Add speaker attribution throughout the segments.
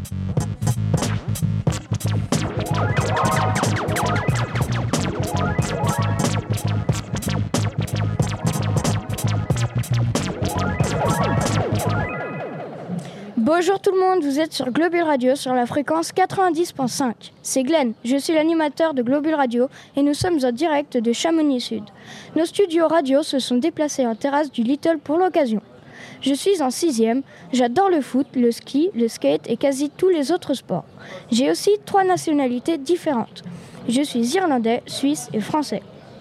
Speaker 1: Bonjour tout le monde, vous êtes sur Globule Radio sur la fréquence 90.5. C'est Glenn, je suis l'animateur de Globule Radio et nous sommes en direct de Chamonix Sud. Nos studios radio se sont déplacés en terrasse du Little pour l'occasion. Je suis en 6e, j'adore le foot, le ski, le skate et quasi tous les autres sports. J'ai aussi 3 nationalités différentes. Je suis irlandais, suisse et français.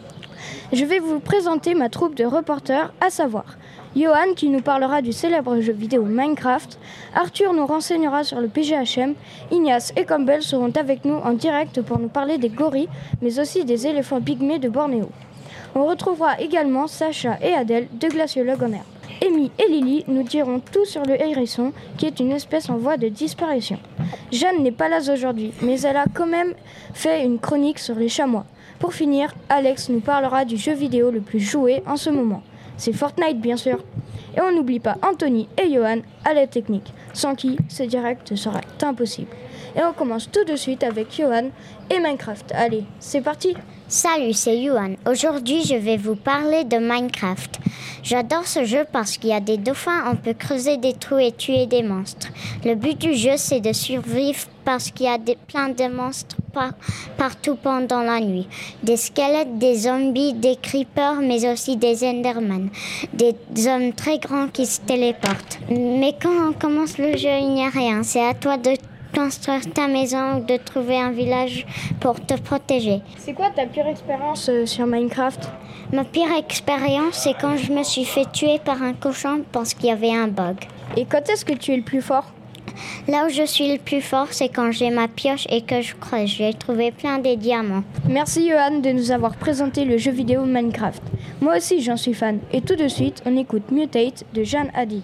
Speaker 1: Je vais vous présenter ma troupe de reporters, à savoir Johan qui nous parlera du célèbre jeu vidéo Minecraft, Arthur nous renseignera sur le PGHM, Ignace et Campbell seront avec nous en direct pour nous parler des gorilles, mais aussi des éléphants pygmées de Bornéo. On retrouvera également Sacha et Adèle de Glaciologue en herbe. Amy et Lily nous diront tout sur le hérisson, qui est une espèce en voie de disparition. Jeanne n'est pas là aujourd'hui, mais elle a quand même fait une chronique sur les chamois. Pour finir, Alex nous parlera du jeu vidéo le plus joué en ce moment. C'est Fortnite bien sûr. Et on n'oublie pas Anthony et Johan à la technique, sans qui ce direct serait impossible. Et on commence tout de suite avec Johan et Minecraft. Allez, c'est parti!
Speaker 2: Salut, c'est Johan. Aujourd'hui, je vais vous parler de Minecraft. J'adore ce jeu parce qu'il y a des dauphins, on peut creuser des trous et tuer des monstres. Le but du jeu, c'est de survivre parce qu'il y a plein de monstres partout pendant la nuit. Des squelettes, des zombies, des creepers, mais aussi des endermen. Des hommes très grands qui se téléportent. Mais quand on commence le jeu, il n'y a rien. C'est à toi de construire ta maison ou de trouver un village pour te protéger.
Speaker 1: C'est quoi ta pire expérience sur Minecraft?
Speaker 2: Ma pire expérience, c'est quand je me suis fait tuer par un cochon parce qu'il y avait un bug.
Speaker 1: Et quand est-ce que tu es le plus fort?
Speaker 2: Là où je suis le plus fort, c'est quand j'ai ma pioche et que je creuse. J'ai trouvé plein de diamants.
Speaker 1: Merci Johan de nous avoir présenté le jeu vidéo Minecraft. Moi aussi j'en suis fan. Et tout de suite, on écoute Mutate de Jeanne Hadid.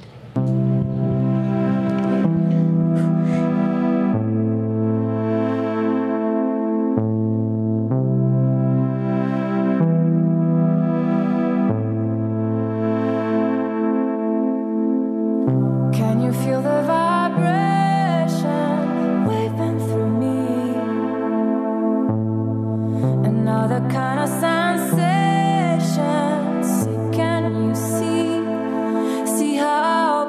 Speaker 3: Can you see how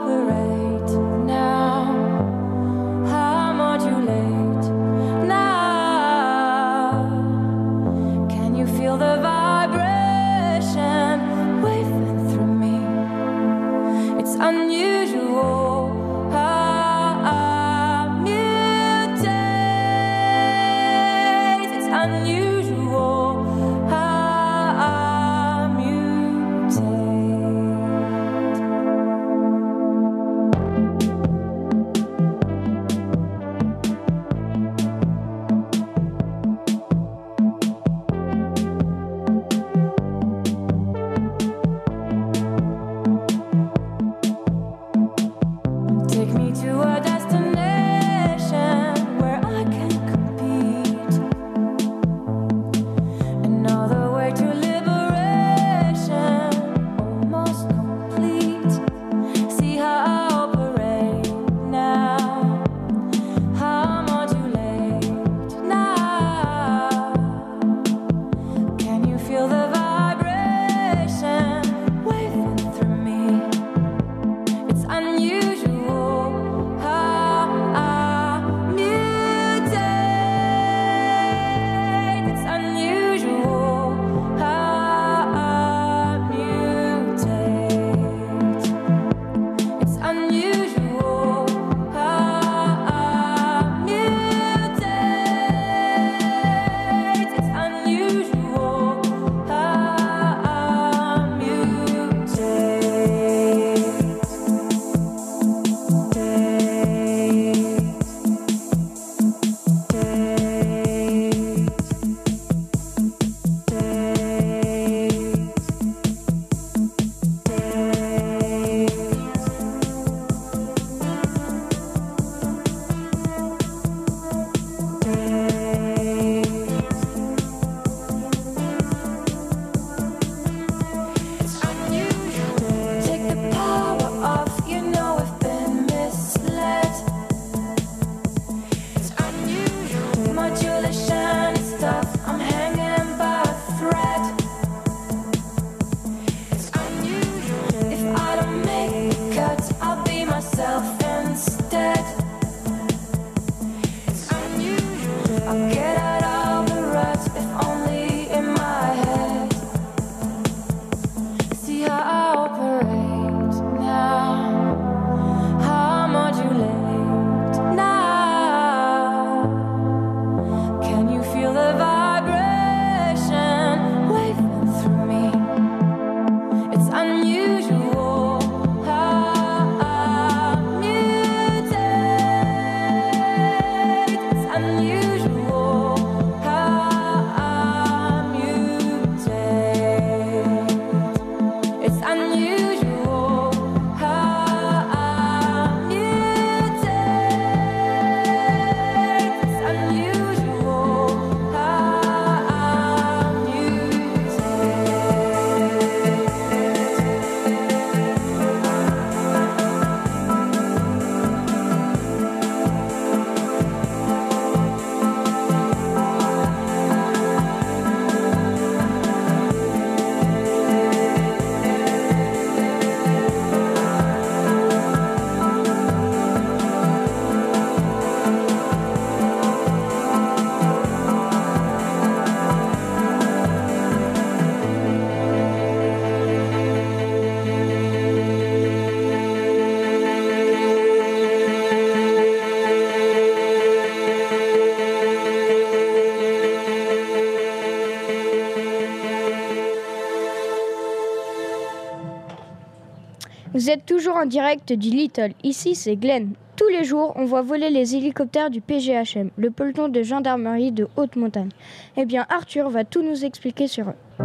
Speaker 1: Vous êtes toujours en direct du Little. Ici, c'est Glenn. Tous les jours, on voit voler les hélicoptères du PGHM, le peloton de gendarmerie de haute montagne. Eh bien, Arthur va tout nous expliquer sur eux.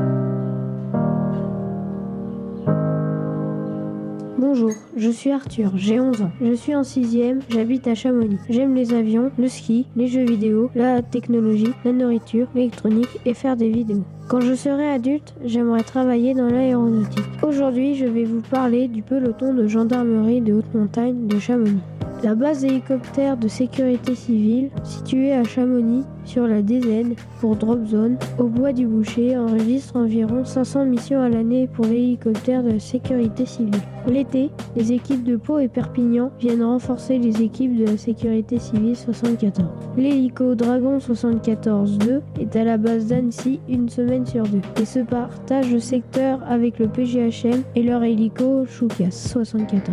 Speaker 3: Bonjour, je suis Arthur, j'ai 11 ans. Je suis en 6e, j'habite à Chamonix. J'aime les avions, le ski, les jeux vidéo, la technologie, la nourriture, l'électronique et faire des vidéos. Quand je serai adulte, j'aimerais travailler dans l'aéronautique. Aujourd'hui, je vais vous parler du peloton de gendarmerie de haute montagne de Chamonix. La base d'hélicoptères de sécurité civile, située à Chamonix, sur la DZ, pour Drop Zone, au bois du Boucher, enregistre environ 500 missions à l'année pour l'hélicoptère de la sécurité civile. L'été, les équipes de Pau et Perpignan viennent renforcer les équipes de la sécurité civile 74. L'hélico Dragon 74-2 est à la base d'Annecy une semaine sur 2 et se partage le secteur avec le PGHM et leur hélico Choucas 74.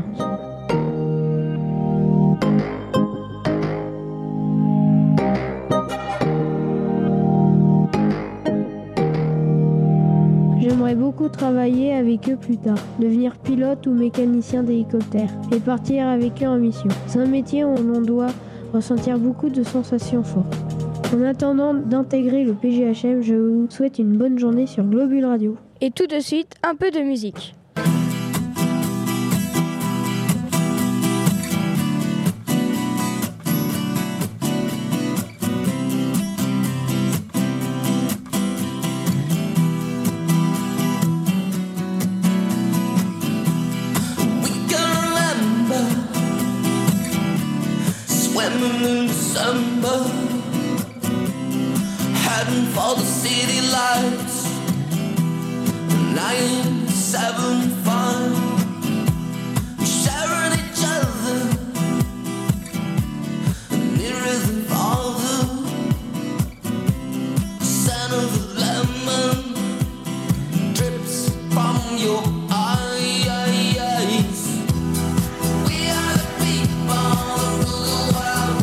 Speaker 3: J'aimerais beaucoup travailler avec eux plus tard, devenir pilote ou mécanicien d'hélicoptère et partir avec eux en mission. C'est un métier où l'on doit ressentir beaucoup de sensations fortes. En attendant d'intégrer le PGHM, je vous souhaite une bonne journée sur Globule Radio.
Speaker 1: Et tout de suite, un peu de musique.
Speaker 4: In December, heading for the city lights. 975, sharing each other, nearer than father. Scent of lemon drips from your eyes. We are the people who rule the world.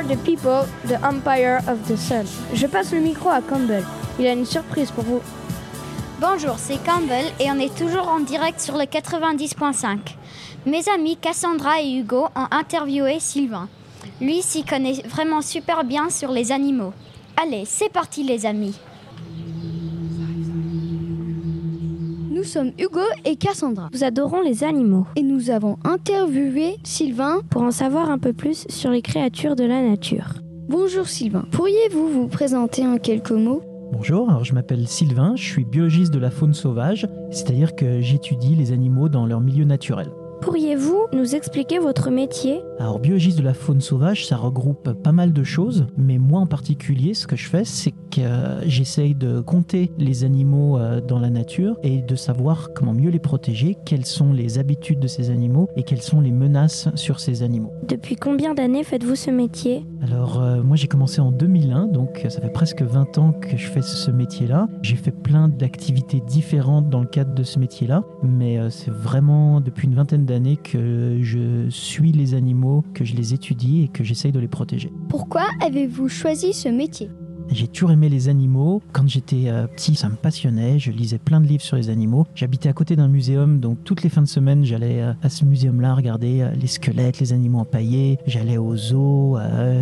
Speaker 1: are the people, the empire of the sun. Je passe le micro à Campbell. Il a une surprise pour vous.
Speaker 5: Bonjour, c'est Campbell et on est toujours en direct sur le 90.5. Mes amis Cassandra et Hugo ont interviewé Sylvain. Lui s'y connaît vraiment super bien sur les animaux. Allez, c'est parti les amis.
Speaker 6: Nous sommes Hugo et Cassandra
Speaker 1: Nous adorons les animaux.
Speaker 6: et nous avons interviewé Sylvain.
Speaker 1: Pour en savoir un peu plus sur les créatures de la nature.
Speaker 6: Bonjour Sylvain, pourriez-vous vous présenter en quelques mots ?
Speaker 7: Bonjour, alors je m'appelle Sylvain, je suis biologiste de la faune sauvage, c'est-à-dire que j'étudie les animaux dans leur milieu naturel.
Speaker 1: Pourriez-vous nous expliquer votre métier ?
Speaker 7: Alors biologiste de la faune sauvage, ça regroupe pas mal de choses, mais moi en particulier, ce que je fais, c'est que j'essaye de compter les animaux dans la nature et de savoir comment mieux les protéger, quelles sont les habitudes de ces animaux et quelles sont les menaces sur ces animaux.
Speaker 1: Depuis combien d'années faites-vous ce métier ?
Speaker 7: Alors moi j'ai commencé en 2001, donc ça fait presque 20 ans que je fais ce métier-là. J'ai fait plein d'activités différentes dans le cadre de ce métier-là, mais c'est vraiment depuis une vingtaine d'années que je suis les animaux, que je les étudie et que j'essaye de les protéger.
Speaker 6: Pourquoi avez-vous choisi ce métier ?
Speaker 7: J'ai toujours aimé les animaux. Quand j'étais petit, ça me passionnait. Je lisais plein de livres sur les animaux. J'habitais à côté d'un muséum, donc toutes les fins de semaine, j'allais à ce muséum-là regarder les squelettes, les animaux empaillés. J'allais au zoo.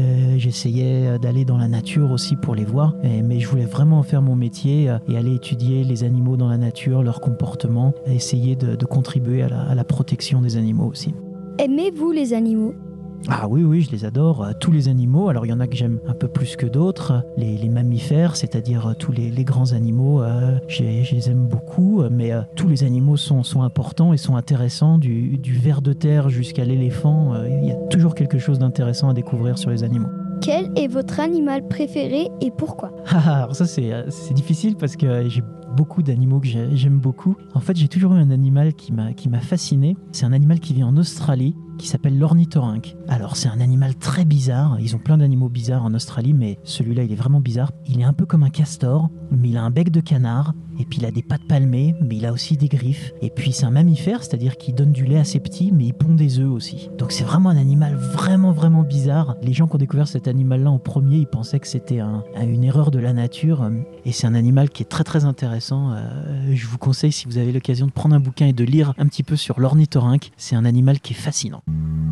Speaker 7: J'essayais d'aller dans la nature aussi pour les voir. Mais je voulais vraiment en faire mon métier et aller étudier les animaux dans la nature, leur comportement, et essayer de contribuer à la protection des animaux aussi.
Speaker 6: Aimez-vous les animaux ?
Speaker 7: Ah oui, je les adore, tous les animaux. Alors il y en a que j'aime un peu plus que d'autres. Les mammifères, c'est-à-dire tous les grands animaux, je les aime beaucoup. Mais tous les animaux sont importants et sont intéressants, du ver de terre jusqu'à l'éléphant. Il y a toujours quelque chose d'intéressant à découvrir sur les animaux.
Speaker 6: Quel est votre animal préféré et pourquoi ?
Speaker 7: Alors ça c'est difficile parce que j'ai beaucoup d'animaux que j'aime beaucoup. En fait, j'ai toujours eu un animal qui m'a fasciné. C'est un animal qui vit en Australie, qui s'appelle l'ornithorynque. Alors, c'est un animal très bizarre. Ils ont plein d'animaux bizarres en Australie, mais celui-là, il est vraiment bizarre. Il est un peu comme un castor, mais il a un bec de canard. Et puis, il a des pattes palmées, mais il a aussi des griffes. Et puis, c'est un mammifère, c'est-à-dire qu'il donne du lait à ses petits, mais il pond des œufs aussi. Donc, c'est vraiment un animal vraiment, vraiment bizarre. Les gens qui ont découvert cet animal-là en premier, ils pensaient que c'était une erreur de la nature. Et c'est un animal qui est très, très intéressant. Je vous conseille, si vous avez l'occasion, de prendre un bouquin et de lire un petit peu sur l'ornithorynque. C'est un animal qui est fascinant.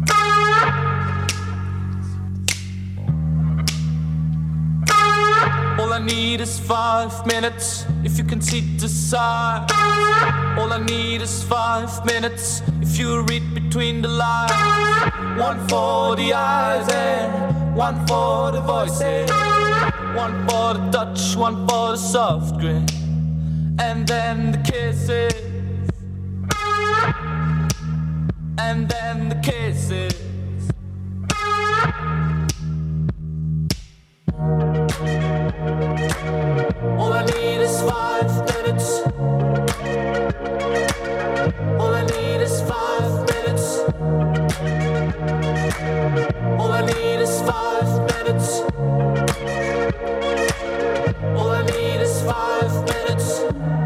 Speaker 4: All I need is 5 minutes if you can see the side. All I need is 5 minutes if you read between the lines. One for the eyes and one for the voices. One for the touch, one for the soft grin. And then the kisses. And then the kisses. All I need is 5 minutes. All I need is 5 minutes. All I need is 5 minutes. All I need is 5 minutes.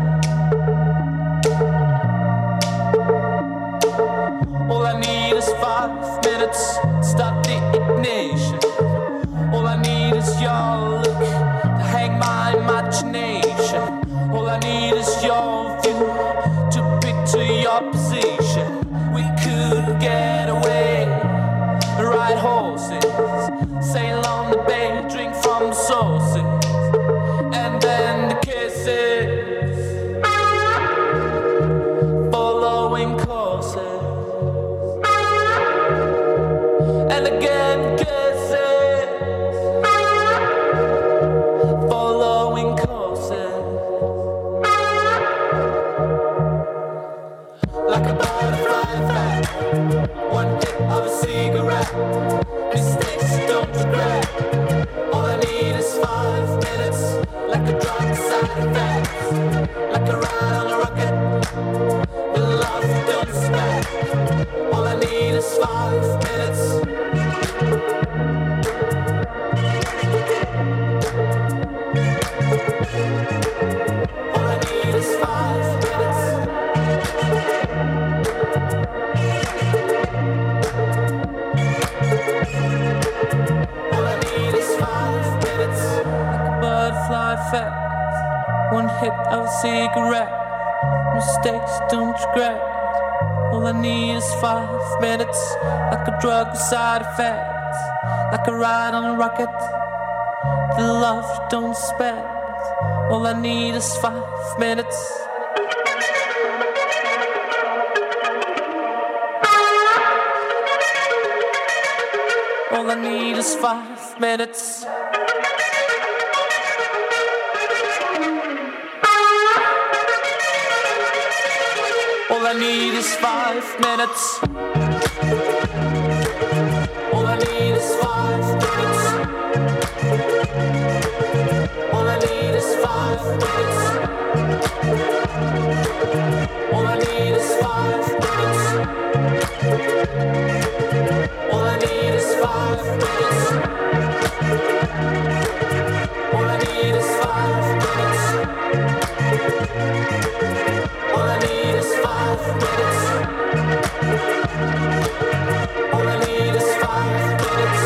Speaker 4: All I need is 5 minutes. Start the ignition. All I need is your look to hang my imagination. All I need is your view to picture your position. We could get away, ride horses, sail on the bay, drink from the sources, and then the kisses, following courses, and again kisses. Like a butterfly effect, one hit of a cigarette, mistakes you don't regret. All I need is 5 minutes, like a drug side effect, like a ride on a rocket, the love you don't expect. All I need is 5 minutes. All I need is 5 minutes. All I fly fast. One hit of a cigarette. Mistakes don't regret. All I need is 5 minutes. Like a drug with side effects. Like a ride on a rocket. The love you don't expect. All I need is 5 minutes. All I need is 5 minutes. All I need is 5 minutes. All I need is 5 minutes. All I need is 5 minutes. All I need is 5 minutes. All I need is 5 minutes. All I need is 5 minutes. All I need is 5 minutes. All I need is 5 minutes.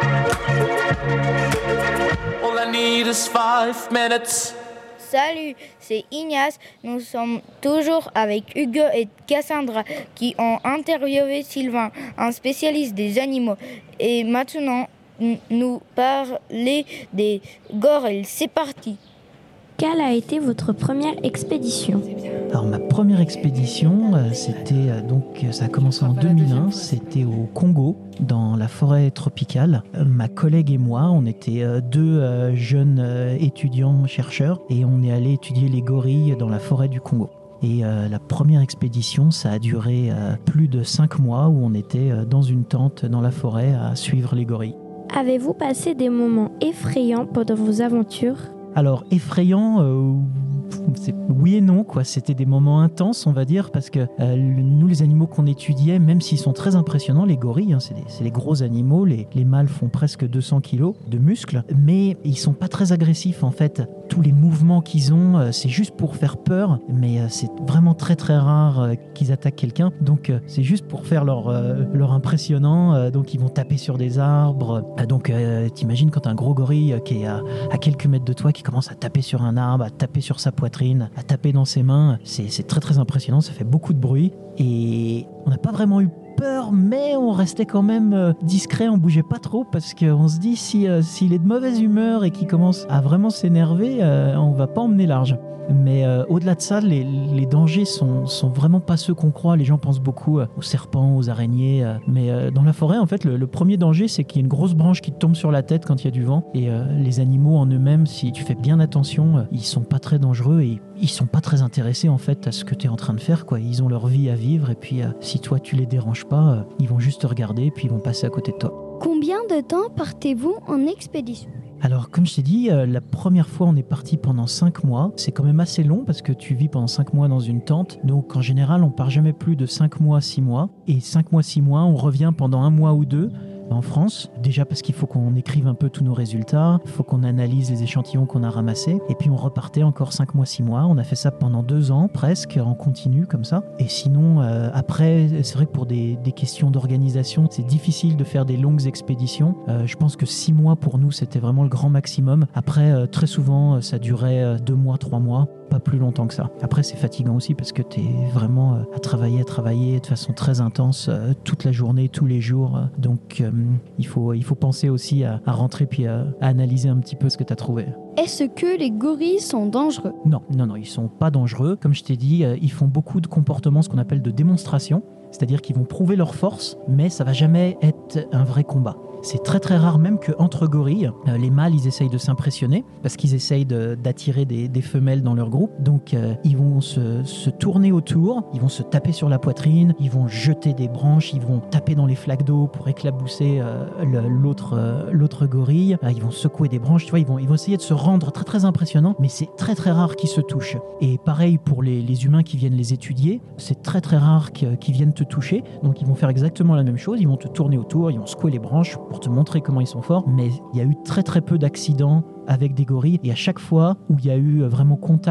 Speaker 4: All I need is 5 minutes.
Speaker 8: Salut, c'est Ignace. Nous sommes toujours avec Hugo et Cassandra qui ont interviewé Sylvain, un spécialiste des animaux. Et maintenant, nous parler des gorilles. C'est parti.
Speaker 3: Quelle a été votre première expédition ?
Speaker 7: Alors ma première expédition, ça a commencé en 2001, c'était au Congo, dans la forêt tropicale. Ma collègue et moi, on était deux jeunes étudiants chercheurs et on est allé étudier les gorilles dans la forêt du Congo. Et la première expédition, ça a duré plus de 5 mois où on était dans une tente dans la forêt à suivre les gorilles.
Speaker 3: Avez-vous passé des moments effrayants pendant vos aventures ?
Speaker 7: Alors, effrayant, oui et non, quoi. C'était des moments intenses, on va dire, parce que nous, les animaux qu'on étudiait, même s'ils sont très impressionnants, les gorilles, c'est des gros animaux, les mâles font presque 200 kilos de muscles, mais ils sont pas très agressifs, en fait. Tous les mouvements qu'ils ont, c'est juste pour faire peur, mais c'est vraiment très très rare qu'ils attaquent quelqu'un, donc c'est juste pour faire leur impressionnant, donc ils vont taper sur des arbres, donc t'imagines quand un gros gorille qui est à quelques mètres de toi, qui commence à taper sur un arbre, à taper sur sa poitrine, à taper dans ses mains, c'est très très impressionnant, ça fait beaucoup de bruit, et on n'a pas vraiment eu peur, mais on restait quand même discret, on bougeait pas trop parce qu'on se dit s'il est de mauvaise humeur et qu'il commence à vraiment s'énerver, on va pas emmener large. Mais au-delà de ça, les dangers sont vraiment pas ceux qu'on croit. Les gens pensent beaucoup aux serpents, aux araignées, mais dans la forêt, en fait, le premier danger, c'est qu'il y a une grosse branche qui te tombe sur la tête quand il y a du vent. Et les animaux en eux-mêmes, si tu fais bien attention, ils sont pas très dangereux et ils sont pas très intéressés en fait à ce que tu es en train de faire, quoi. Ils ont leur vie à vivre et puis si toi tu les déranges pas, ils vont juste te regarder et puis ils vont passer à côté de toi.
Speaker 6: Combien de temps partez-vous en expédition ?
Speaker 7: Alors, comme je t'ai dit, la première fois, on est parti pendant 5 mois. C'est quand même assez long parce que tu vis pendant 5 mois dans une tente. Donc, en général, on part jamais plus de 5 mois, 6 mois. Et 5 mois, 6 mois, on revient pendant 1 mois ou 2 en France. Déjà parce qu'il faut qu'on écrive un peu tous nos résultats, il faut qu'on analyse les échantillons qu'on a ramassés. Et puis, on repartait encore 5 mois, 6 mois. On a fait ça pendant 2 ans, presque, en continu, comme ça. Et sinon, après, c'est vrai que pour des questions d'organisation, c'est difficile de faire des longues expéditions. Je pense que 6 mois, pour nous, c'était vraiment le grand maximum. Après, très souvent, ça durait 2 mois, 3 mois. Pas plus longtemps que ça. Après, c'est fatigant aussi parce que tu es vraiment à travailler de façon très intense toute la journée, tous les jours. Donc, il faut penser aussi à rentrer puis à analyser un petit peu ce que tu as trouvé.
Speaker 6: Est-ce que les gorilles sont dangereux ?
Speaker 7: Non, ils sont pas dangereux. Comme je t'ai dit, ils font beaucoup de comportements, ce qu'on appelle de démonstration. C'est-à-dire qu'ils vont prouver leur force, mais ça va jamais être un vrai combat. C'est très très rare même qu'entre gorilles, les mâles ils essayent de s'impressionner parce qu'ils essayent d'attirer des femelles dans leur groupe. Donc ils vont se tourner autour, ils vont se taper sur la poitrine, ils vont jeter des branches, ils vont taper dans les flaques d'eau pour éclabousser l'autre gorille. Ils vont secouer des branches, tu vois, ils vont essayer de se rendre très très impressionnants, mais c'est très très rare qu'ils se touchent. Et pareil pour les humains qui viennent les étudier, c'est très très rare qu'ils viennent te toucher. Donc ils vont faire exactement la même chose, ils vont te tourner autour, ils vont secouer les branches pour te montrer comment ils sont forts, mais il y a eu très très peu d'accidents avec des gorilles, et à chaque fois où il y a eu vraiment contact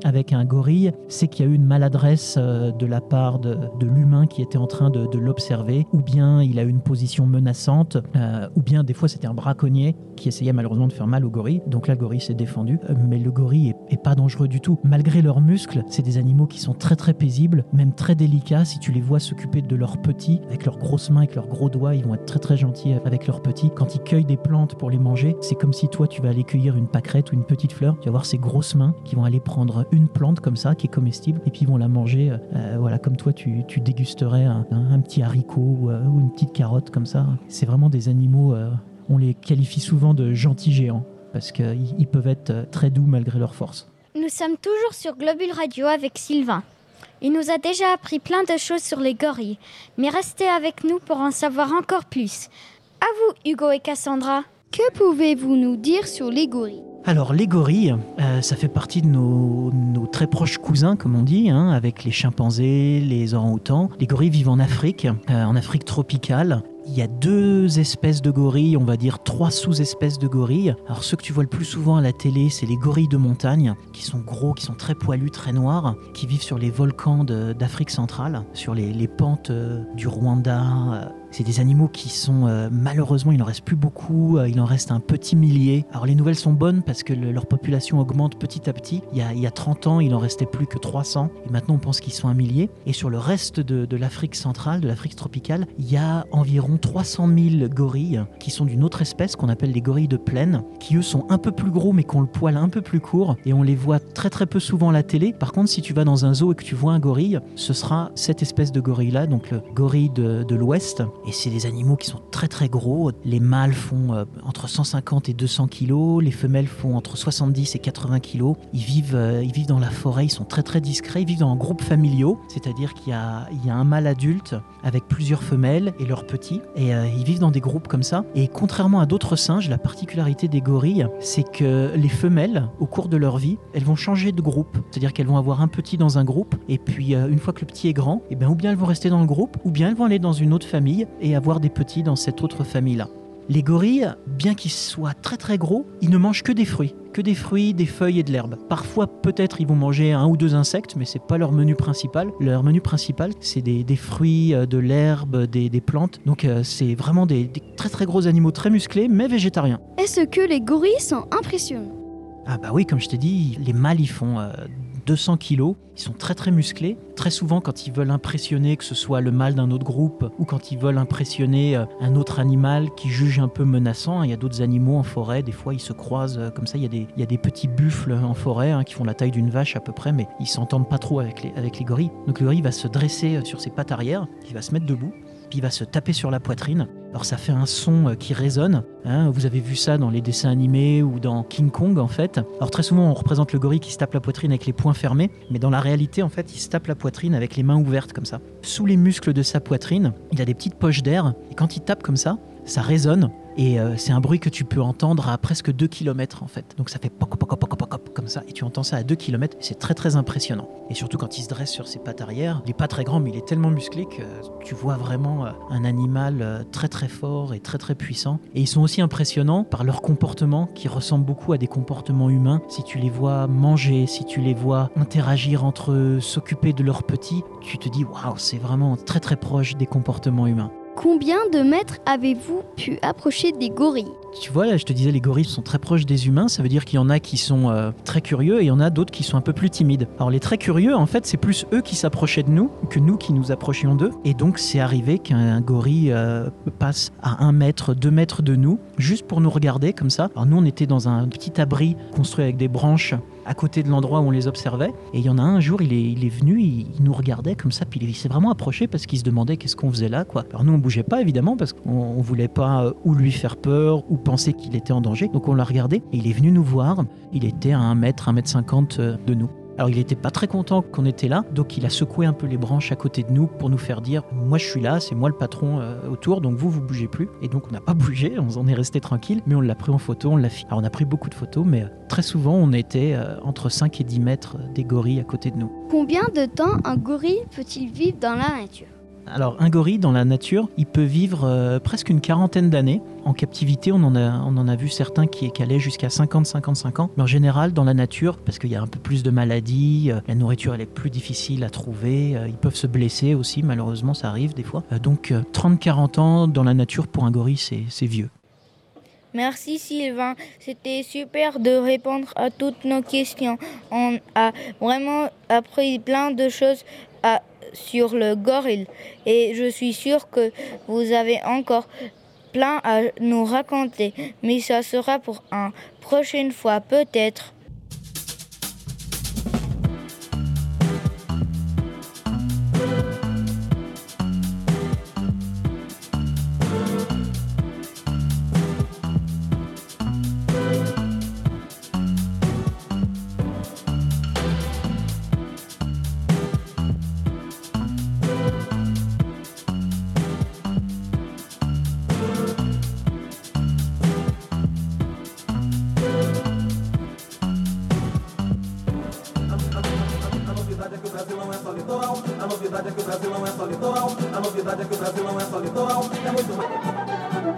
Speaker 7: avec un gorille, c'est qu'il y a eu une maladresse de la part de l'humain qui était en train de l'observer, ou bien il a eu une position menaçante, ou bien des fois c'était un braconnier qui essayait malheureusement de faire mal au gorille. Donc là, le gorille s'est défendu, mais le gorille est pas dangereux du tout. Malgré leurs muscles, c'est des animaux qui sont très très paisibles, même très délicats. Si tu les vois s'occuper de leurs petits, avec leurs grosses mains, avec leurs gros doigts, ils vont être très très gentils avec leurs petits. Quand ils cueillent des plantes pour les manger, c'est comme si toi tu vas aller cueillir une pâquerette ou une petite fleur. Tu vas voir ces grosses mains qui vont aller prendre une plante comme ça, qui est comestible, et puis ils vont la manger, voilà, comme toi tu dégusterais un petit haricot ou une petite carotte comme ça. C'est vraiment des animaux, on les qualifie souvent de gentils géants, parce qu'ils peuvent être très doux malgré leur force.
Speaker 5: Nous sommes toujours sur Globule Radio avec Sylvain. Il nous a déjà appris plein de choses sur les gorilles, mais restez avec nous pour en savoir encore plus. À vous, Hugo et Cassandra.
Speaker 6: Que pouvez-vous nous dire sur les gorilles ?
Speaker 7: Alors les gorilles, ça fait partie de nos très proches cousins, comme on dit, avec les chimpanzés, les orang-outans. Les gorilles vivent en Afrique tropicale. Il y a 2 espèces de gorilles, on va dire 3 sous-espèces de gorilles. Alors ceux que tu vois le plus souvent à la télé, c'est les gorilles de montagne, qui sont gros, qui sont très poilus, très noirs, qui vivent sur les volcans d'Afrique centrale, sur les pentes du Rwanda. C'est des animaux qui sont, malheureusement, il n'en reste plus beaucoup, il en reste un petit millier. Alors les nouvelles sont bonnes parce que leur population augmente petit à petit. Il y a 30 ans, il en restait plus que 300, et maintenant on pense qu'ils sont 1 millier. Et sur le reste de l'Afrique centrale, de l'Afrique tropicale, il y a environ 300 000 gorilles qui sont d'une autre espèce qu'on appelle les gorilles de plaine, qui eux sont un peu plus gros mais qui ont le poil un peu plus court, et on les voit très très peu souvent à la télé. Par contre, si tu vas dans un zoo et que tu vois un gorille, ce sera cette espèce de gorille-là, donc le gorille de l'Ouest. Et c'est des animaux qui sont très très gros. Les mâles font entre 150 et 200 kilos, les femelles font entre 70 et 80 kilos. Ils vivent dans la forêt, ils sont très très discrets, ils vivent en groupes familiaux, c'est-à-dire qu'il y a un mâle adulte avec plusieurs femelles et leurs petits. Et ils vivent dans des groupes comme ça. Et contrairement à d'autres singes, la particularité des gorilles, c'est que les femelles, au cours de leur vie, elles vont changer de groupe. C'est-à-dire qu'elles vont avoir un petit dans un groupe, et puis une fois que le petit est grand, ou bien elles vont rester dans le groupe, ou bien elles vont aller dans une autre famille et avoir des petits dans cette autre famille-là. Les gorilles, bien qu'ils soient très très gros, ils ne mangent que des fruits, des feuilles et de l'herbe. Parfois, peut-être, ils vont manger 1 ou 2 insectes, mais c'est pas leur menu principal. Leur menu principal, c'est des fruits, de l'herbe, des plantes. Donc, c'est vraiment des très très gros animaux, très musclés, mais végétariens.
Speaker 6: Est-ce que les gorilles sont impressionnants ?
Speaker 7: Ah bah oui, comme je t'ai dit, les mâles, ils font 200 kilos. Ils sont très très musclés. Très souvent, quand ils veulent impressionner, que ce soit le mâle d'un autre groupe ou quand ils veulent impressionner un autre animal qui juge un peu menaçant, il y a d'autres animaux en forêt, des fois ils se croisent comme ça. Il y a des petits buffles en forêt qui font la taille d'une vache à peu près, mais ils s'entendent pas trop avec les gorilles. Donc le gorille va se dresser sur ses pattes arrière, il va se mettre debout, puis il va se taper sur la poitrine. Alors ça fait un son qui résonne, vous avez vu ça dans les dessins animés ou dans King Kong en fait. Alors très souvent on représente le gorille qui se tape la poitrine avec les poings fermés, mais dans la réalité en fait il se tape la poitrine avec les mains ouvertes comme ça. Sous les muscles de sa poitrine, il a des petites poches d'air, et quand il tape comme ça résonne, et c'est un bruit que tu peux entendre à presque 2 km en fait. Donc ça fait poc poc poc poc poc comme ça, et tu entends ça à 2 km, c'est très très impressionnant. Et surtout quand il se dresse sur ses pattes arrière, il n'est pas très grand mais il est tellement musclé que tu vois vraiment un animal très très fort et très très puissant. Et ils sont aussi impressionnants par leur comportement qui ressemble beaucoup à des comportements humains. Si tu les vois manger, si tu les vois interagir entre eux, s'occuper de leurs petits, tu te dis waouh, c'est vraiment très très proche des comportements humains.
Speaker 6: Combien de mètres avez-vous pu approcher des gorilles ?
Speaker 7: Tu vois, là, je te disais, les gorilles sont très proches des humains. Ça veut dire qu'il y en a qui sont très curieux et il y en a d'autres qui sont un peu plus timides. Alors, les très curieux, en fait, c'est plus eux qui s'approchaient de nous que nous qui nous approchions d'eux. Et donc, c'est arrivé qu'un gorille passe à 1 mètre, 2 mètres de nous, juste pour nous regarder comme ça. Alors, nous, on était dans un petit abri construit avec des branches à côté de l'endroit où on les observait. Et il y en a un jour, il est venu, il nous regardait comme ça, puis il s'est vraiment approché parce qu'il se demandait qu'est-ce qu'on faisait là, quoi. Alors nous, on bougeait pas, évidemment, parce qu'on voulait pas ou lui faire peur, ou penser qu'il était en danger. Donc on l'a regardé, et il est venu nous voir. Il était à 1 mètre, 1 mètre 50 de nous. Alors il n'était pas très content qu'on était là, donc il a secoué un peu les branches à côté de nous pour nous faire dire « Moi je suis là, c'est moi le patron autour, donc vous bougez plus ». Et donc on n'a pas bougé, on en est resté tranquille, mais on l'a pris en photo, on l'a filmé. Alors on a pris beaucoup de photos, mais très souvent on était entre 5 et 10 mètres des gorilles à côté de nous.
Speaker 6: Combien de temps un gorille peut-il vivre dans la nature ?
Speaker 7: Alors, un gorille, dans la nature, il peut vivre presque une quarantaine d'années. En captivité, on en a vu certains qui allaient jusqu'à 50-55 ans. Mais en général, dans la nature, parce qu'il y a un peu plus de maladies, la nourriture elle est plus difficile à trouver, ils peuvent se blesser aussi, malheureusement, ça arrive des fois. Donc, 30-40 ans dans la nature, pour un gorille, c'est vieux.
Speaker 8: Merci Sylvain, c'était super de répondre à toutes nos questions. On a vraiment appris plein de choses sur le gorille et je suis sûre que vous avez encore plein à nous raconter, mais ça sera pour une prochaine fois peut-être.
Speaker 4: A novidade é que o Brasil não é só litoral. A novidade é que o Brasil não é só litoral. É muito mais.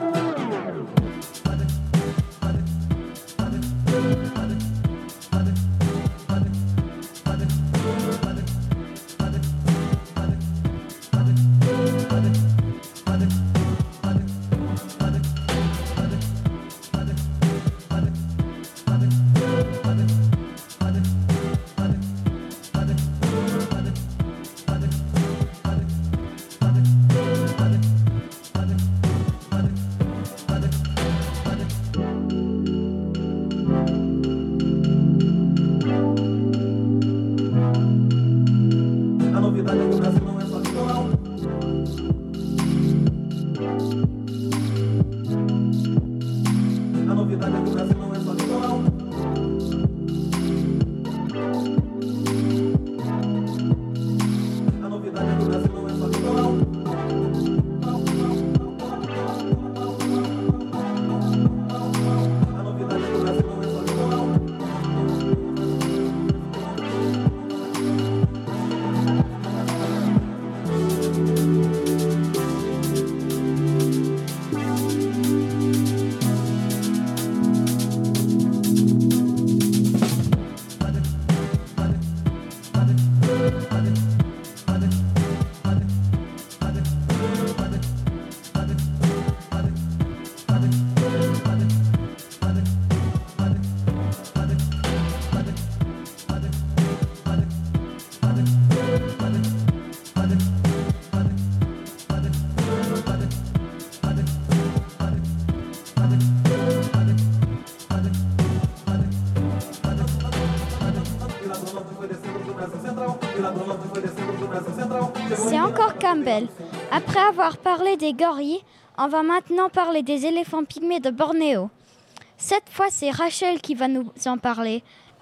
Speaker 5: C'est encore Campbell. Après avoir parlé des gorilles, on va maintenant parler des éléphants pygmées de Bornéo. Cette fois, c'est Rachel qui va nous en parler.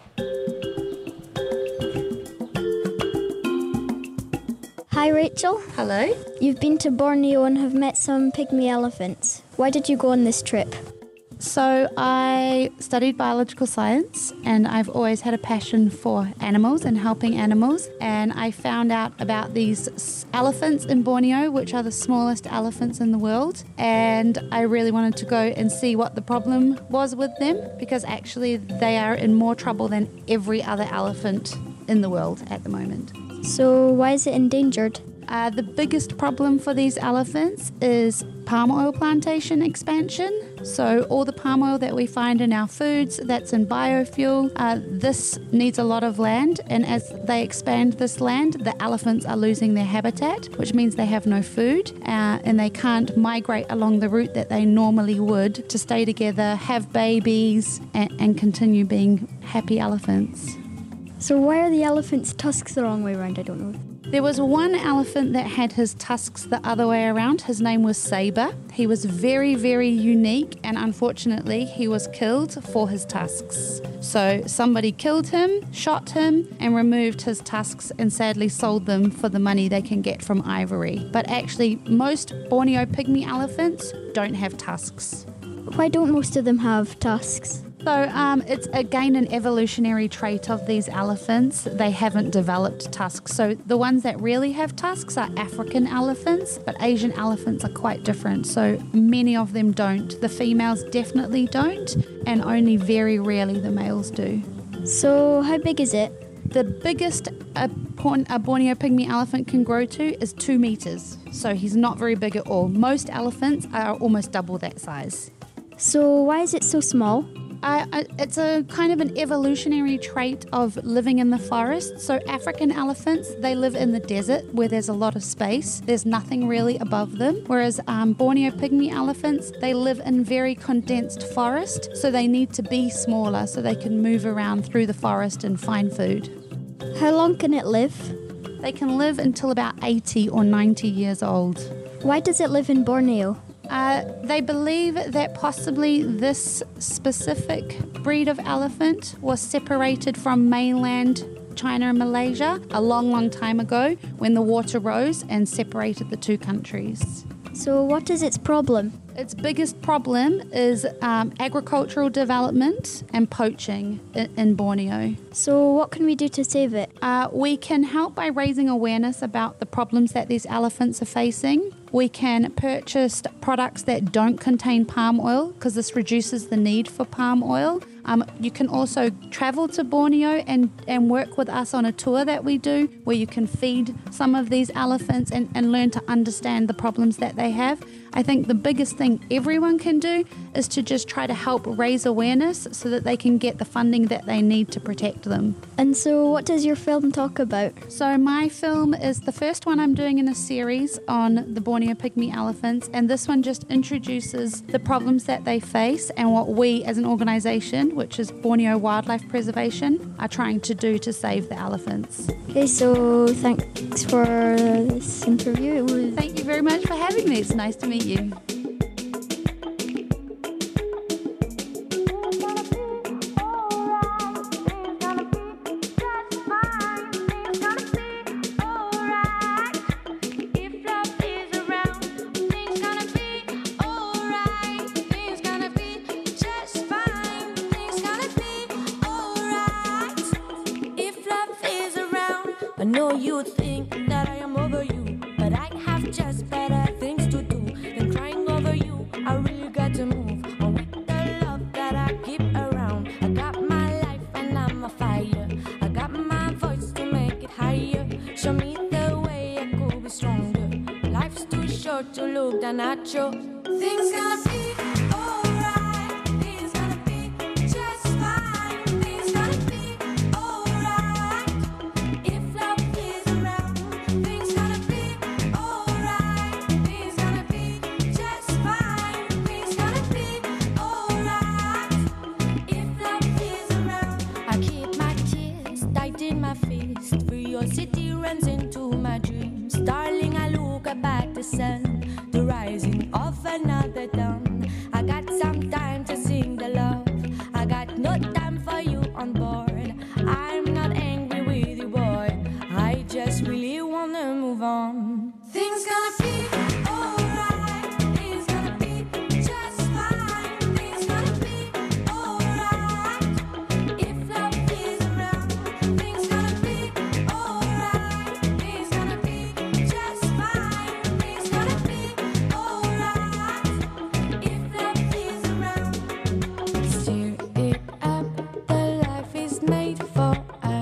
Speaker 6: Hi Rachel.
Speaker 9: Hello.
Speaker 6: You've been to Borneo and have met some pygmy elephants. Why did you go on this trip?
Speaker 9: So I studied biological science and I've always had a passion for animals and helping animals, and I found out about these elephants in Borneo, which are the smallest elephants in the world, and I really wanted to go and see what the problem was with them, because actually they are in more trouble than every other elephant in the world at the moment.
Speaker 6: So why is it endangered?
Speaker 9: The biggest problem for these elephants is palm oil plantation expansion. So all the palm oil that we find in our foods, that's in biofuel, this needs a lot of land, and as they expand this land, the elephants are losing their habitat, which means they have no food, and they can't migrate along the route that they normally would to stay together, have babies, and continue being happy elephants.
Speaker 6: So why are the elephants' tusks the wrong way around? I don't know.
Speaker 9: There was one elephant that had his tusks the other way around. His name was Saber. He was very, very unique, and unfortunately he was killed for his tusks. So somebody killed him, shot him, and removed his tusks, and sadly sold them for the money they can get from ivory. But actually most Borneo pygmy elephants don't have tusks.
Speaker 6: Why don't most of them have tusks?
Speaker 9: So it's again an evolutionary trait of these elephants. They haven't developed tusks. So the ones that really have tusks are African elephants, but Asian elephants are quite different. So many of them don't. The females definitely don't, and only very rarely the males do.
Speaker 6: So how big is it?
Speaker 9: The biggest a Borneo pygmy elephant can grow to is 2 meters. So he's not very big at all. Most elephants are almost double that size.
Speaker 6: So why is it so small?
Speaker 9: It's a kind of an evolutionary trait of living in the forest. So African elephants, they live in the desert where there's a lot of space. There's nothing really above them. Whereas Borneo pygmy elephants, they live in very condensed forest. So they need to be smaller so they can move around through the forest and find food.
Speaker 6: How long can it live?
Speaker 9: They can live until about 80 or 90 years old.
Speaker 6: Why does it live in Borneo?
Speaker 9: They believe that possibly this specific breed of elephant was separated from mainland China and Malaysia a long, long time ago when the water rose and separated the two countries.
Speaker 6: So what is its problem?
Speaker 9: Its biggest problem is agricultural development and poaching in Borneo.
Speaker 6: So what can we do to save it?
Speaker 9: We can help by raising awareness about the problems that these elephants are facing. We can purchase products that don't contain palm oil because this reduces the need for palm oil. You can also travel to Borneo and work with us on a tour that we do where you can feed some of these elephants and learn to understand the problems that they have. I think the biggest thing everyone can do is to just try to help raise awareness so that they can get the funding that they need to protect them.
Speaker 6: And so what does your film talk about?
Speaker 9: So my film is the first one I'm doing in a series on the Borneo pygmy elephants, and this one just introduces the problems that they face and what we as an organisation, which is Borneo Wildlife Preservation, are trying to do to save the elephants.
Speaker 6: Okay, so thanks for this interview.
Speaker 9: Thank you very much for having me. It's nice to meet you.
Speaker 10: I know you think that I am over you, but I have just better things to do than crying over you. I really got to move on with the love that I keep around. I got my life and I'm a fire. I got my voice to make it higher. Show me the way I could be stronger. Life's too short to look that natural. Things gonna be alright. Things gonna be just fine. Things gonna be alright. If love is around, things gonna be alright. Things gonna be just fine. Things gonna be alright. If love is around, I keep my tears tight in my fist. Curiosity runs into my dreams. Darling, I look up at the sun, the rising of another dawn. I got some time to sing the love. I got no time for you on board. I'm not angry with you, boy. I just really wanna move on. Things gonna be alright. Things gonna be just fine. Things gonna be alright. If love is around, things gonna be alright. Things gonna be just fine. Things gonna be alright. If love is around, steer it up. The life is made for us.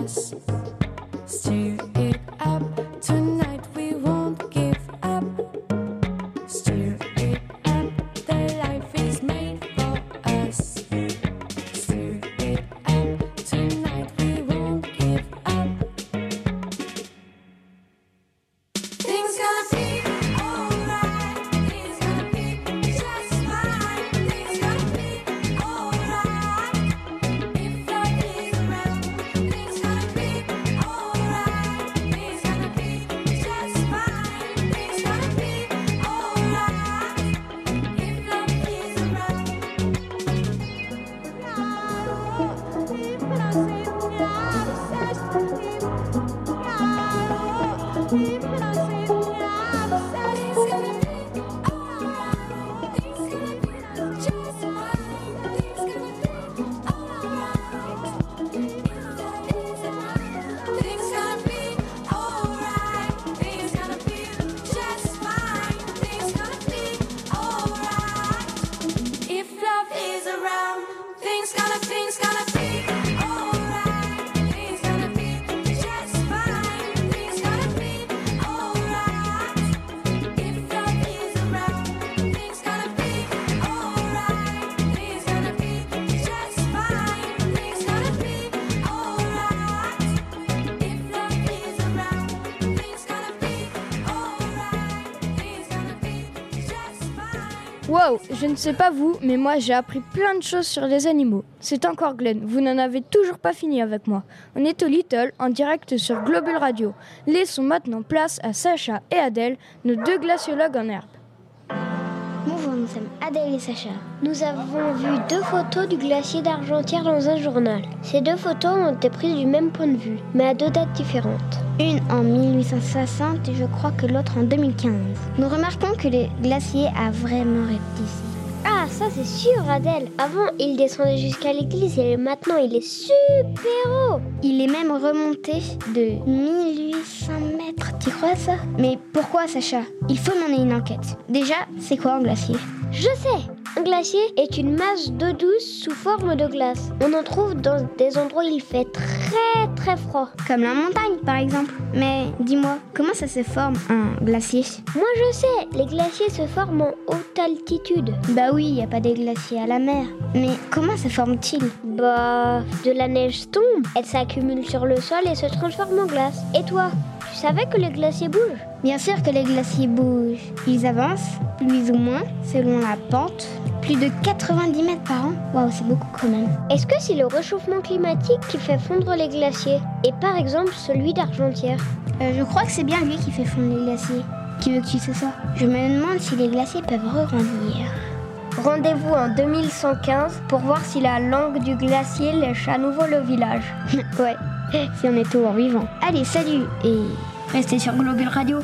Speaker 1: Wow, je ne sais pas vous, mais moi j'ai appris plein de choses sur les animaux. C'est encore Glenn, vous n'en avez toujours pas fini avec moi. On est au Little, en direct sur Globule Radio. Laissons maintenant place à Sacha et Adèle, nos deux glaciologues en herbe.
Speaker 11: Bonjour, nous sommes Adèle et Sacha. Nous avons vu 2 photos du glacier d'Argentière dans un journal. Ces 2 photos ont été prises du même point de vue, mais à 2 dates différentes. Une en 1860 et je crois que l'autre en 2015. Nous remarquons que le glacier a vraiment rétréci. Ah, ça c'est sûr, Adèle. Avant, il descendait jusqu'à l'église et maintenant, il est super haut. Il est même remonté de 1800 mètres. Tu crois ça? Mais pourquoi, Sacha? Il faut mener une enquête. Déjà, c'est quoi un glacier? Je sais. Un glacier est une masse d'eau douce sous forme de glace. On en trouve dans des endroits où il fait très très froid. Comme la montagne par exemple. Mais dis-moi, comment ça se forme un glacier? Moi je sais, les glaciers se forment en haute altitude. Bah oui, il n'y a pas des glaciers à la mer. Mais comment se forment-ils? Bah, de la neige tombe, elle s'accumule sur le sol et se transforme en glace. Et toi, tu savais que les glaciers bougent? Bien sûr que les glaciers bougent. Ils avancent, plus ou moins, selon la pente. Plus de 90 mètres par an. Waouh, c'est beaucoup quand même. Est-ce que c'est le réchauffement climatique qui fait fondre les glaciers? Et par exemple, celui d'Argentière? Je crois que c'est bien lui qui fait fondre les glaciers. Qui veut que tu sais ça? Je me demande si les glaciers peuvent regrandir. Rendez-vous en 2115 pour voir si la langue du glacier lèche à nouveau le village. Ouais, si on est toujours vivant. Allez, salut et restez sur Globule Radio.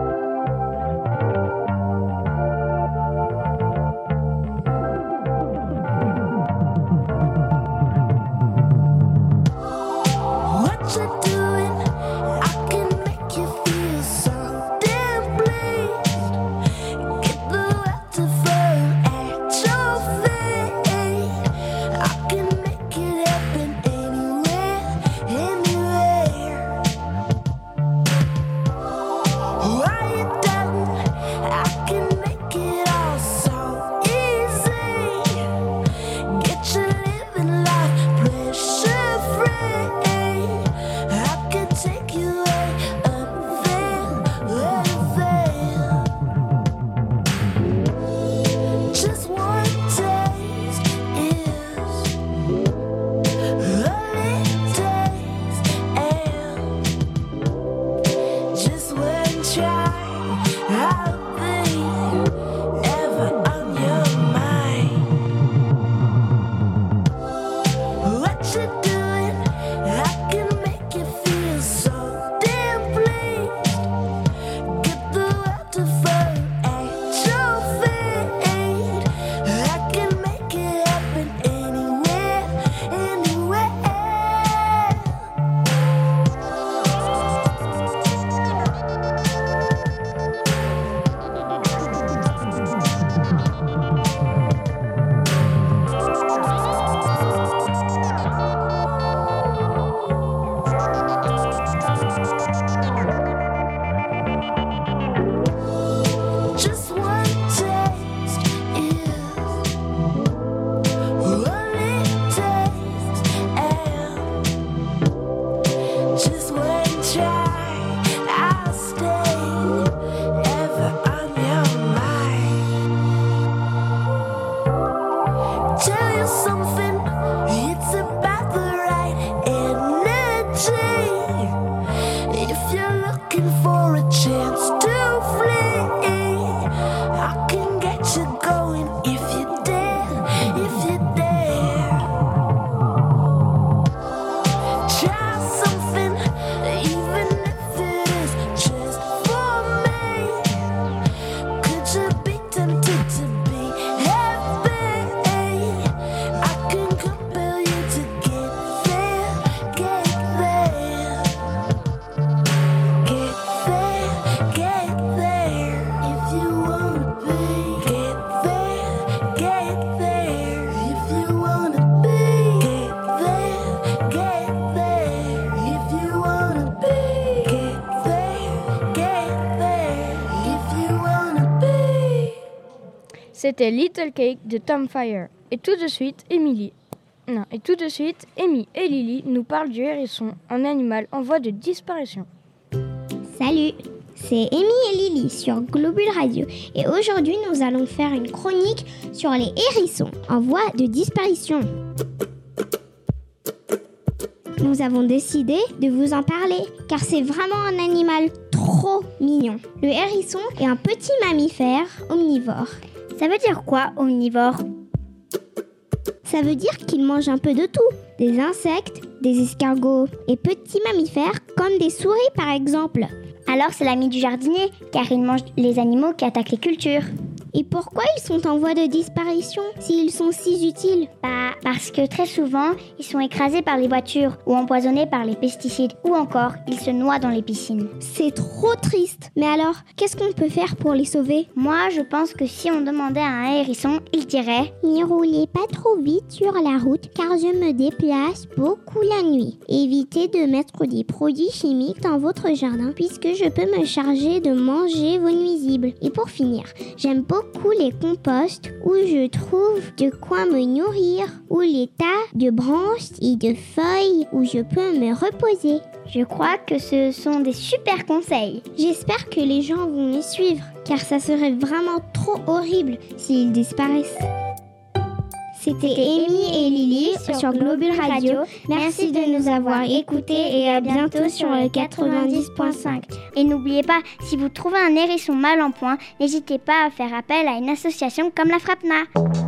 Speaker 1: C'était Little Cake de Tom Fire. Et tout de suite, Amy et Lily nous parlent du hérisson, un animal en voie de disparition.
Speaker 11: Salut,
Speaker 12: c'est Amy et Lily sur Globule Radio et aujourd'hui nous allons faire une chronique sur les hérissons en voie de disparition. Nous avons décidé de vous en parler car c'est vraiment un animal trop mignon. Le hérisson est un petit mammifère omnivore.
Speaker 2: Ça veut dire quoi, omnivore ?
Speaker 12: Ça veut dire qu'il mange un peu de tout, des insectes, des escargots et petits mammifères comme des souris par exemple.
Speaker 2: Alors c'est l'ami du jardinier, car il mange les animaux qui attaquent les cultures.
Speaker 12: Et pourquoi ils sont en voie de disparition s'ils sont si utiles ?
Speaker 2: Parce que très souvent, ils sont écrasés par les voitures ou empoisonnés par les pesticides ou encore, ils se noient dans les piscines.
Speaker 12: C'est trop triste. Mais alors, qu'est-ce qu'on peut faire pour les sauver ?
Speaker 2: Moi, je pense que si on demandait à un hérisson, il dirait «
Speaker 12: Ne roulez pas trop vite sur la route car je me déplace beaucoup la nuit. Évitez de mettre des produits chimiques dans votre jardin puisque je peux me charger de manger vos nuisibles. Et pour finir, j'aime beaucoup les composts où je trouve de quoi me nourrir, ou les tas de branches et de feuilles où je peux me reposer. »
Speaker 2: Je crois que ce sont des super conseils.
Speaker 12: J'espère que les gens vont les suivre, car ça serait vraiment trop horrible s'ils disparaissent. C'était Amy et Lily sur Globule Radio. Merci de nous avoir écoutés et à bientôt sur le 90.5.
Speaker 2: Et n'oubliez pas, si vous trouvez un hérisson mal en point, n'hésitez pas à faire appel à une association comme la FRAPNA.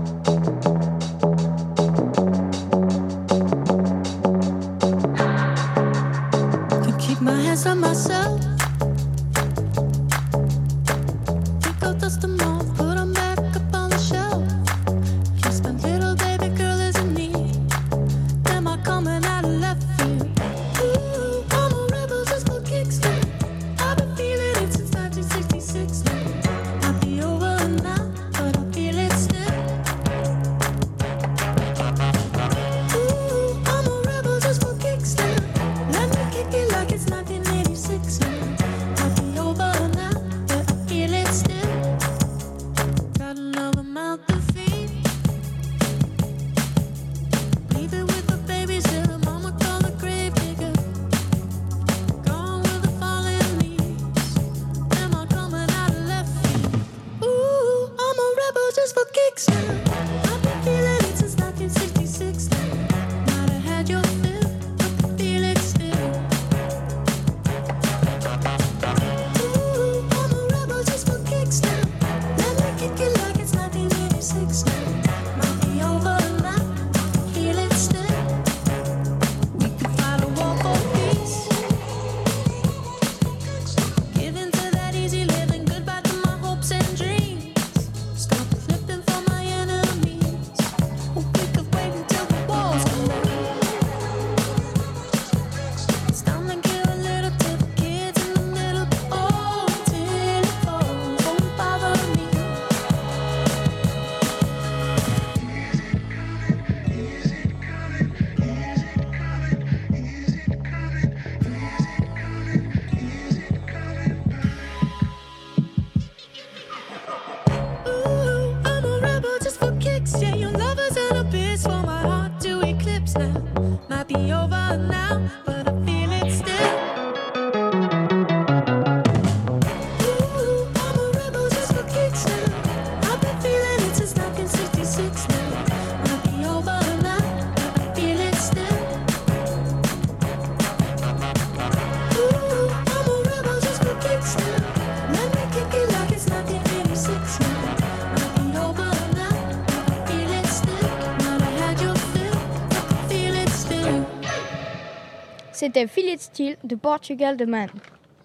Speaker 1: C'était Feel It Still de Portugal The Man.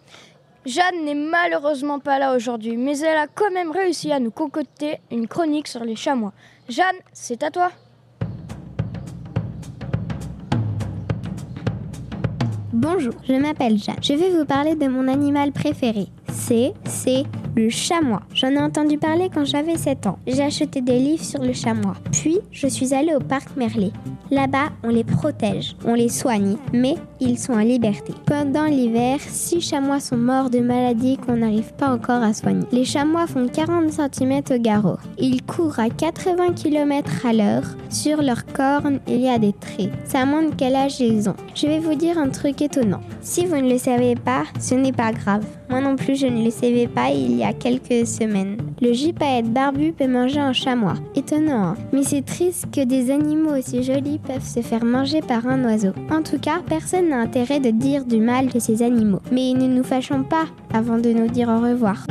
Speaker 1: Jeanne n'est malheureusement pas là aujourd'hui, mais elle a quand même réussi à nous concocter une chronique sur les chamois. Jeanne, c'est à toi.
Speaker 13: Bonjour, je m'appelle Jeanne. Je vais vous parler de mon animal préféré. C'est le chamois. J'en ai entendu parler quand j'avais 7 ans. J'ai acheté des livres sur le chamois. Puis, je suis allée au parc Merlet. Là-bas, on les protège, on les soigne, mais ils sont en liberté. Pendant l'hiver, 6 chamois sont morts de maladies qu'on n'arrive pas encore à soigner. Les chamois font 40 cm au garrot. Ils courent à 80 km à l'heure. Sur leurs cornes, il y a des traits. Ça montre quel âge ils ont. Je vais vous dire un truc étonnant. Si vous ne le savez pas, ce n'est pas grave. Moi non plus, je ne le savais pas il y a quelques semaines. Le gypaète barbu peut manger un chamois. Étonnant, hein? Mais c'est triste que des animaux aussi jolis peuvent se faire manger par un oiseau. En tout cas, personne n'a intérêt de dire du mal de ces animaux. Mais ne nous fâchons pas avant de nous dire au revoir.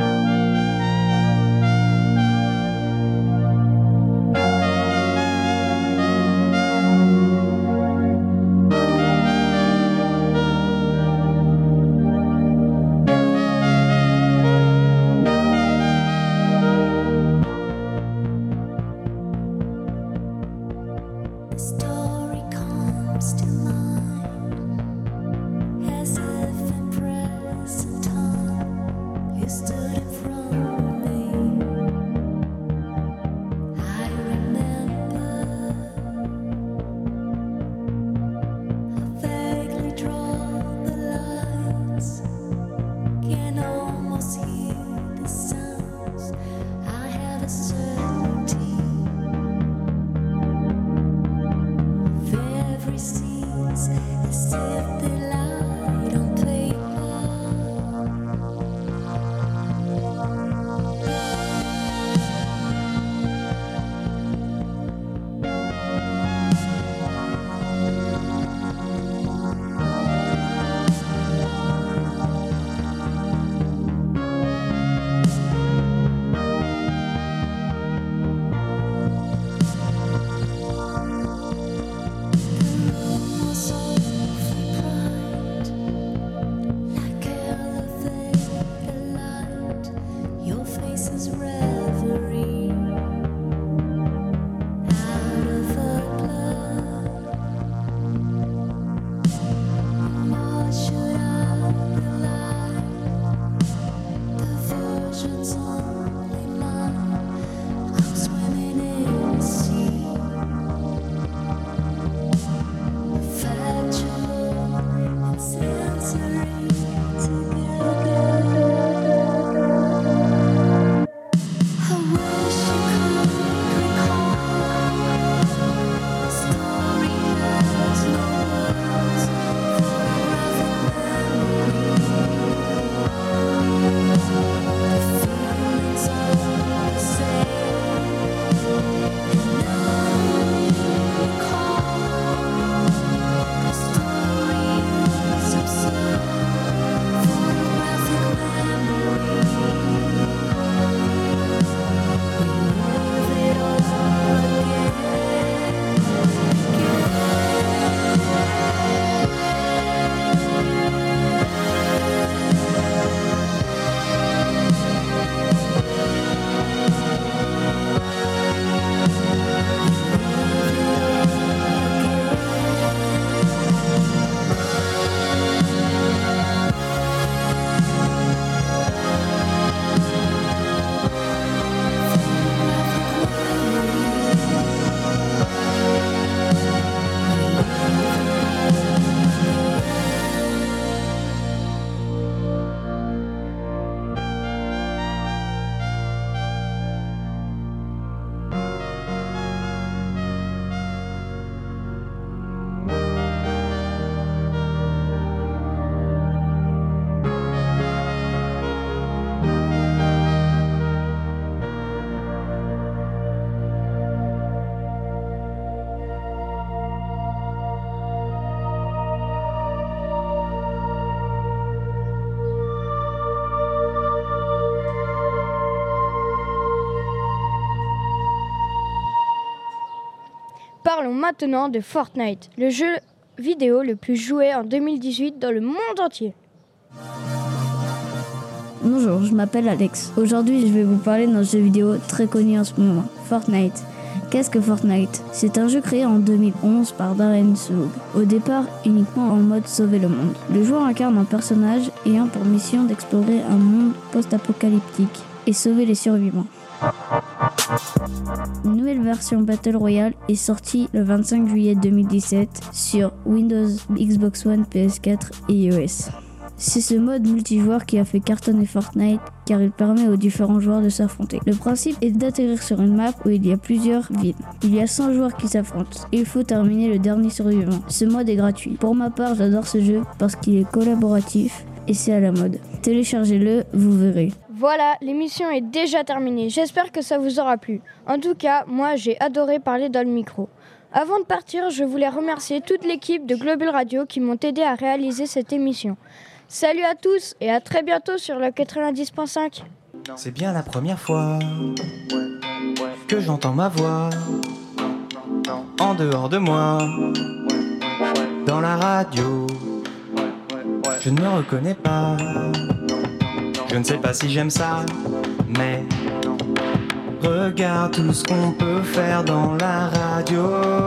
Speaker 1: Parlons maintenant de Fortnite, le jeu vidéo le plus joué en 2018 dans le monde entier.
Speaker 14: Bonjour, je m'appelle Alex. Aujourd'hui, je vais vous parler d'un jeu vidéo très connu en ce moment, Fortnite. Qu'est-ce que Fortnite ? C'est un jeu créé en 2011 par Darren Soog, au départ uniquement en mode sauver le monde. Le joueur incarne un personnage ayant pour mission d'explorer un monde post-apocalyptique et sauver les survivants. Une nouvelle version Battle Royale est sortie le 25 juillet 2017 sur Windows, Xbox One, PS4 et iOS. C'est ce mode multijoueur qui a fait cartonner Fortnite car il permet aux différents joueurs de s'affronter. Le principe est d'atterrir sur une map où il y a plusieurs villes. Il y a 100 joueurs qui s'affrontent et il faut terminer le dernier survivant. Ce mode est gratuit. Pour ma part, j'adore ce jeu parce qu'il est collaboratif et c'est à la mode. Téléchargez-le, vous verrez.
Speaker 1: Voilà, l'émission est déjà terminée. J'espère que ça vous aura plu. En tout cas, moi j'ai adoré parler dans le micro. Avant de partir, je voulais remercier toute l'équipe de Globule Radio qui m'ont aidé à réaliser cette émission. Salut à tous et à très bientôt sur le 90.5.
Speaker 15: C'est bien la première fois que j'entends ma voix en dehors de moi, dans la radio. Je ne me reconnais pas, je ne sais pas si j'aime ça, mais regarde tout ce qu'on peut faire dans la radio.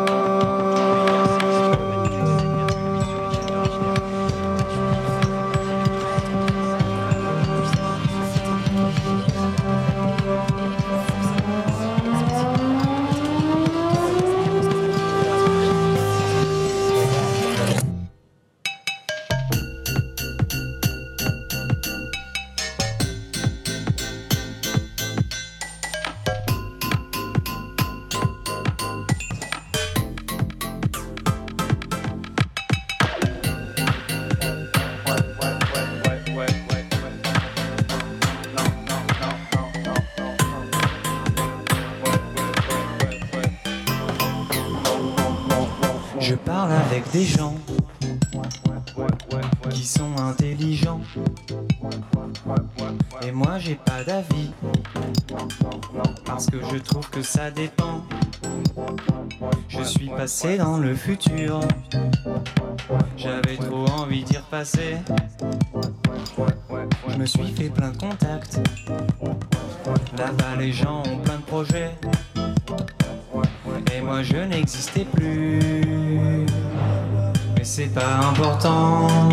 Speaker 15: Je parle avec des gens qui sont intelligents et moi j'ai pas d'avis parce que je trouve que ça dépend. Je suis passé dans le futur, j'avais trop envie d'y repasser. Je me suis fait plein de contacts, là-bas les gens ont plein de projets et moi je n'existais plus. Mais c'est pas important,